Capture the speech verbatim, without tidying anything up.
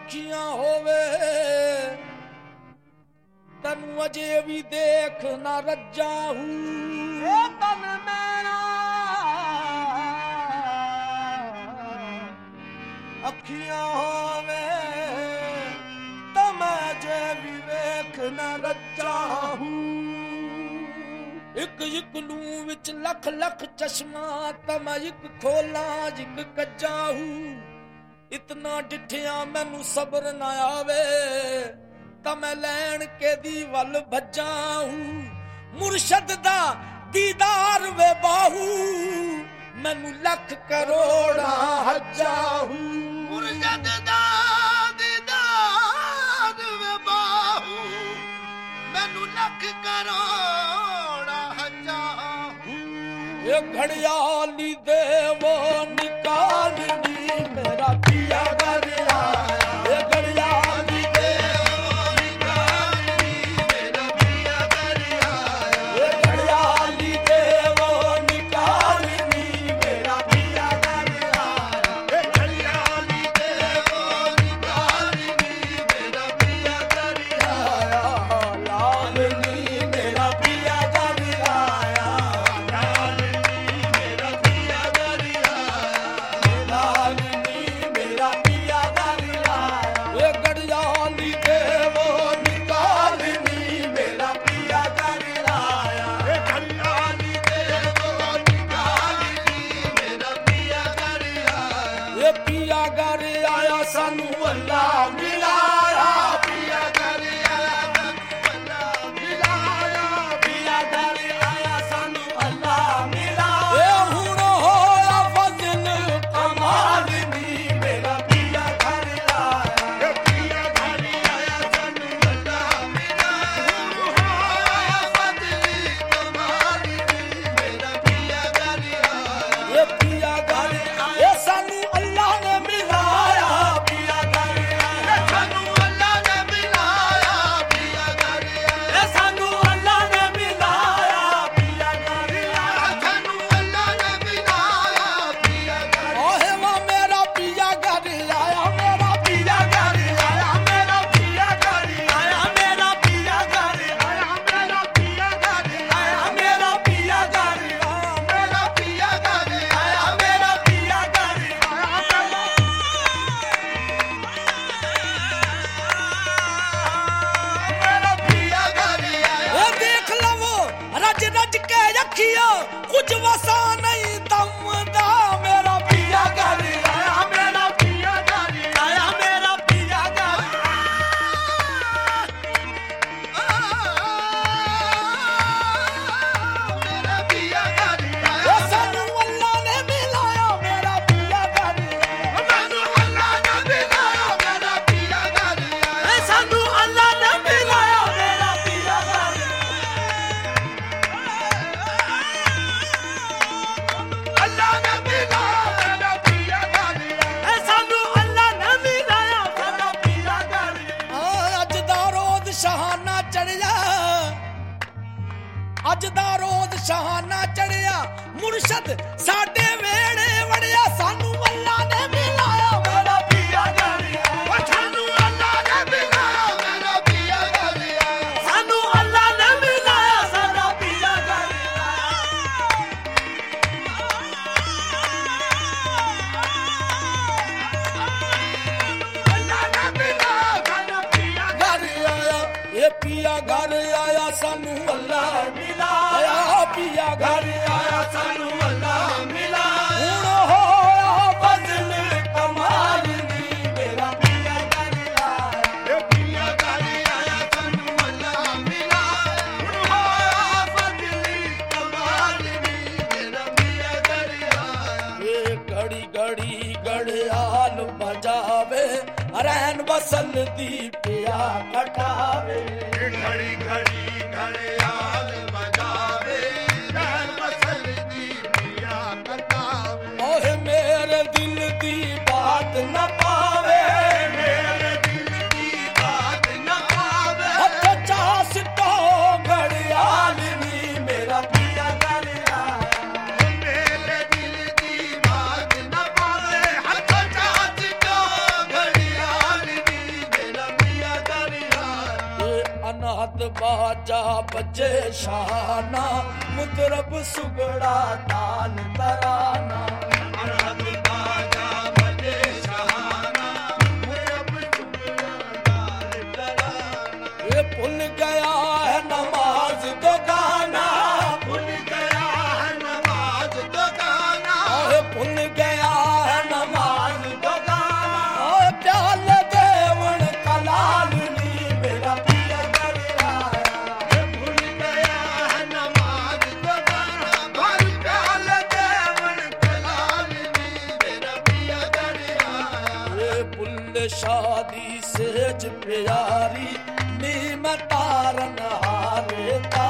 अखियां होवे तनु अजे भी देख ना रज्जा हूँ तन मेरा अखियां होवे तम अजे भी देख ना रज्जा हूँ एक एक लू विच लख लख चश्मा तम एक खोला जिक कज्जा हूँ इतना डिठिया मैनू सब्र ना आवे तम लैन के दी वल भज्जा हूँ मुर्शद दा दीदार वे बाहू मैनू लख करोड़ा हज्जा हूँ मुर्शद दा दीदार वे बाहू मैनू लख करोड़ा हज्जा हूँ ये घड़ियाली देवो निकालनी मेरा पिया घर आया ये घड़ियाली देवो निकालनी मेरा पिया घर आया ये घड़ियाली देवो निकालनी मेरा पिया घर आया ये घड़ियाली देवो निकालनी मेरा पिया घर आया लालनी मेरा पिया घर आया सानू अल्लाह मिलाया पिया घर आया अल्लाह मिलाया पिया घर आया सानू अल्लाह मिलाया ए हुण होया फजल कमाल नी मेरा पिया घर आया पिया घर आया सानू अल्लाह मिलाया हुण होया फजल कमाल नी मेरा पिया घर आया ए पिया घर आया सानू अल्लाह ने मिलाया कुछ वसा नहीं तमदा मेरा पिया घर आया मेरा पिया घर आया मेरा पिया घर मेरा पिया घर आया सानू अल्लाह ने मिलाया मेरा पिया घर आया सानू अल्लाह ने मिलाया मेरा पिया घर आया सानू अल्लाह ने मिलाया मेरा पिया घर शहाना चढ़िया अज दा रोज शहाना चढ़िया मुर्शद साडे वेड़े वड़िया सानू अल्लाह ने मिलाया मेरा पिया घर आया सानू अल्लाह ने मिलाया मेरा पिया घर आया सानू अल्लाह ने मिलाया साडा पिया घर अल्लाह ने मिलाया साडा पिया घर आया ये पिया घर आया सानू अल्लाह मिलाया पिया घर आया सानू अल्लाह मिलाया हुण होया फजल कमाल नी मेरा पिया घर आया ये पिया घर आया सानू अल्लाह मिलाया हुण होया फजल कमाल नी मेरा पिया घर आया ये घड़ी घड़ी घड़ियाल बजावे रहन बसल दी पिया कटावे घड़ी घड़ी घड़ियाल बजावे रहन बसल दी पिया कटावे ओहे मेरे दिल दी बात न पावे मेरे दिल दी बात न पावे हथ चास तो घड़ियाल नी मेरा पिया घर आया मेरे दिल दी बात न पावे हथ चास तो घड़ियाल नी बाजा बजे शाना मुतरब सुगड़ा ताल तराना अरहत बाजा बजे शाना मुतरब सुगड़ा ताल तराना ये भूल गया है नमाज तो गाना भूल गया है नमाज तो गाना ओए भूल गया है नमाज तो गाना ओए प्याल देवन कलाल नी मेरा पिया घर आया भूल गया है नमाज तो गाना भर प्याल देवन कलाल नी मेरा पिया घर आया ये बुल्ले शादी सेज प्यारी नी मैं तारन हारे ता